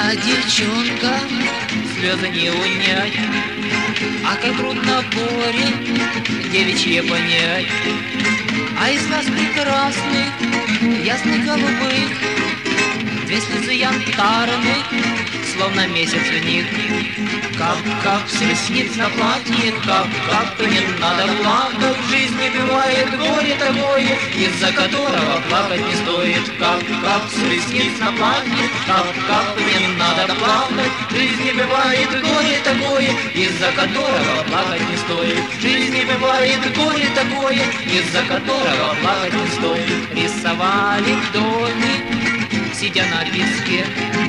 девчонка, слезы не унять, а как трудно горе девичье понять. А из глаз прекрасных, ясных голубых, две слезы янтарных, словно месяц в них. Кап-кап с ресниц на платье, кап-кап, не надо плакать. В жизни бывает горе такое, из-за которого плакать не стоит. Кап-кап с ресниц на платье, кап-кап, не надо плакать. В жизни бывает горе такое, из-за которого плакать не стоит. В жизни бывает горе такое, из-за которого плакать не стоит. Рисовали в доме, сидя на песке,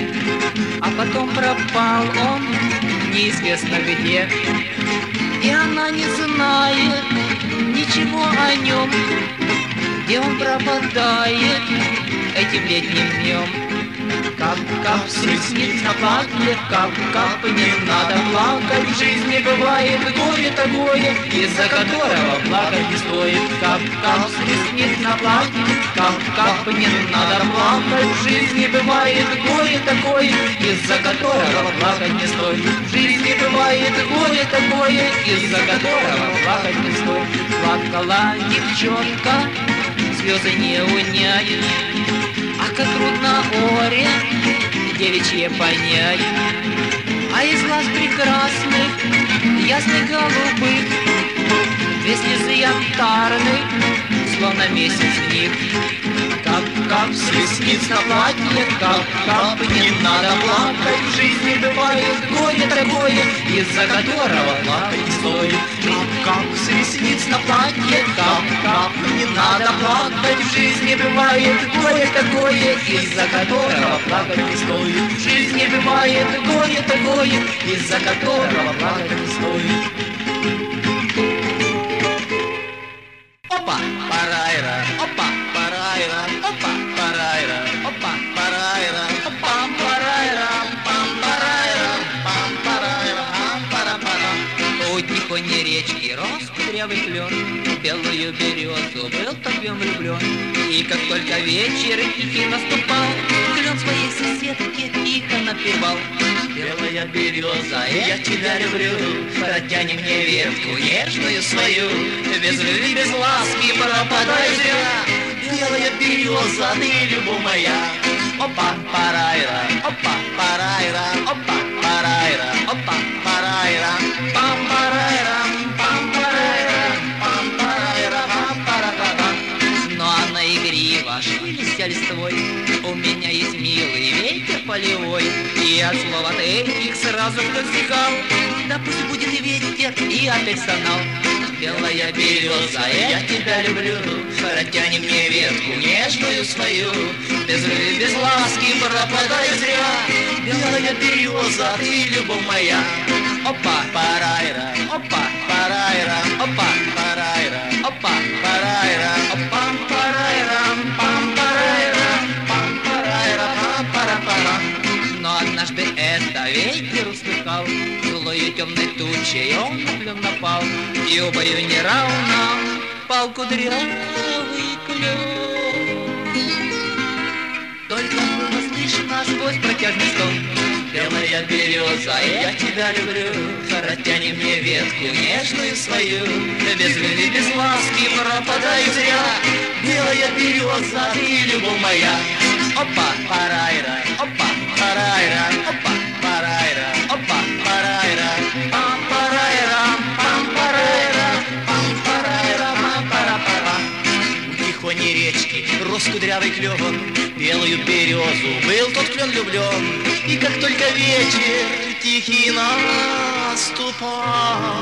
а потом пропал он неизвестно где. И она не знает ничего о нем, где он пропадает этим летним днем. Кап-кап с ресниц на платье, кап-кап, не надо плакать. В жизни бывает горе такое, из-за которого плакать не стоит. Кап-кап с ресниц на платье, кап-кап, не надо плакать. В жизни бывает горе такое, из-за которого плакать не стоит. В жизни бывает горе такое, из-за которого плакать не стоит. Плакала девчонка, слезы не унять, а как трудно горе девичье понять. А из глаз прекрасных, ясных голубых, две слезы янтарных, словно месяц в них. Кап-кап с ресниц на платье, кап-кап, не надо плакать. В жизни бывает горе такое, из-за которого плакать не стоит. Кап-кап с ресниц на платье, кап-кап, не надо плакать. В жизни бывает горе такое, из-за которого плакать не стоит. В жизни бывает горе такое, из-за которого плакать не стоит. Опа, парайра, опа, парайра, опа, парайра, опа, парайра, пам, парайра, пам, парайра, пам, парайра, пам, пара-пара. У тихоней речки рос кудрявый клен, белую березу был топьем влюблен. И как только вечер тихий наступал, клен своей соседке тихо напевал. Белая береза, я тебя люблю, протяни мне ветку нежную свою. Без любви, без ласки пропадай зря. Белая береза, ты любовь моя. Опа, парайра, опа, парайра, опа, парайра, опа, парайра, пам, парайра, пам, парайра, пам, парайра, пам, пара-пара. Но она игрива, шелестя листвой, у меня есть милый ветер полевой. И от слов от этих сразу кто стихал, да пусть будет и ветер, и опять стонал. Белая береза, я тебя люблю, протяни мне ветку нежную свою. Без любви, без ласки пропадай зря. Белая береза, ты любовь моя. Опа, парайра, опа, парайра, опа, парайра, опа, парайра, опа, парайра, пам, парайра, пам, парайра, пам, пара-пара. Но однажды это ветер услыхал, злою темной тучей он на клен напал, и обою неравно пал кудрявый клен. Только было слышно сквозь протяжный стон. Белая береза, я тебя люблю, протяни мне ветку нежную свою. Без любви, без ласки пропадай зря. Белая береза, ты любовь моя. Опа, парайра, опа, парайра, опа, парайра, опа, парайра, пам, парайра, пам, парайра, пам, парайра, пам, пара-пара. У тихоней речки рос кудрявый клен, белую березу был тот клен влюблен. И как только вечер тихий наступал,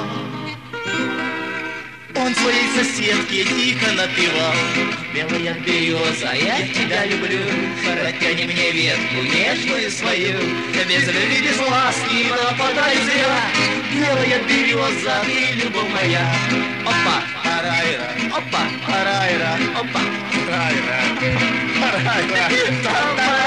он своей соседке тихо напевал. Белая береза, я тебя люблю, протяни мне ветку нежную свою. Без любви, без ласки пропадай зря. Белая береза, ты любовь моя. Опа, парайра, опа, парайра, опа, парайра, парайра,